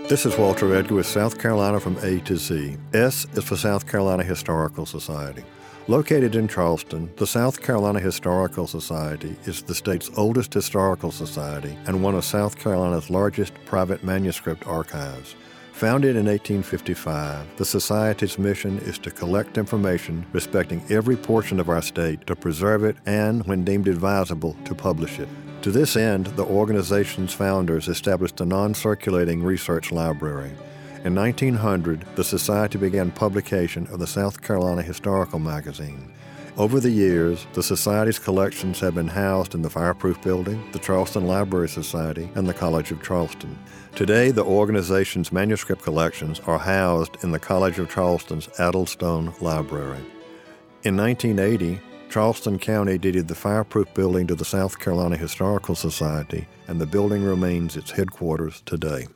This is Walter Edgar with South Carolina from A to Z. S is for South Carolina Historical Society. Located in Charleston, the South Carolina Historical Society is the state's oldest historical society and one of South Carolina's largest private manuscript archives. Founded in 1855, the Society's mission is to collect information respecting every portion of our state, to preserve it, and, when deemed advisable, to publish it. To this end, the organization's founders established a non-circulating research library. In 1900, the Society began publication of the South Carolina Historical Magazine. Over the years, the Society's collections have been housed in the Fireproof Building, the Charleston Library Society, and the College of Charleston. Today, the organization's manuscript collections are housed in the College of Charleston's Addlestone Library. In 1980, Charleston County deeded the Fireproof Building to the South Carolina Historical Society, and the building remains its headquarters today.